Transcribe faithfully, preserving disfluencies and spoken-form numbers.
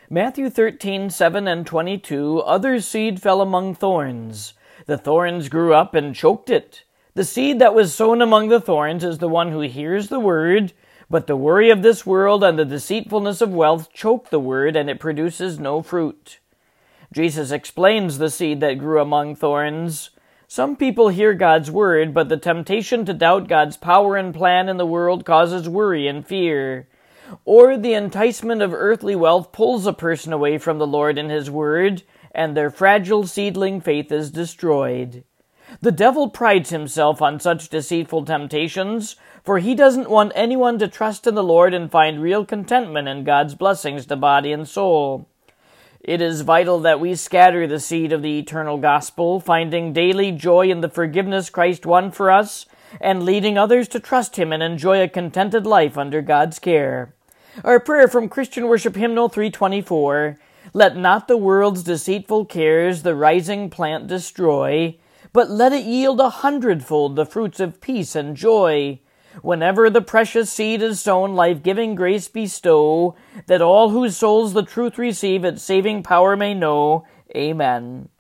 Matthew thirteen, seven and twenty-two, other seed fell among thorns. The thorns grew up and choked it. The seed that was sown among the thorns is the one who hears the word, but the worry of this world and the deceitfulness of wealth choke the word, and it produces no fruit. Jesus explains the seed that grew among thorns. Some people hear God's word, but the temptation to doubt God's power and plan in the world causes worry and fear. Or the enticement of earthly wealth pulls a person away from the Lord and His word, and their fragile seedling faith is destroyed. The devil prides himself on such deceitful temptations, for he doesn't want anyone to trust in the Lord and find real contentment in God's blessings to body and soul. It is vital that we scatter the seed of the eternal gospel, finding daily joy in the forgiveness Christ won for us, and leading others to trust Him and enjoy a contented life under God's care. Our prayer from Christian Worship Hymnal three twenty-four, "Let not the world's deceitful cares the rising plant destroy, but let it yield a hundredfold the fruits of peace and joy. Whenever the precious seed is sown, life-giving grace bestow, that all whose souls the truth receive its saving power may know. Amen."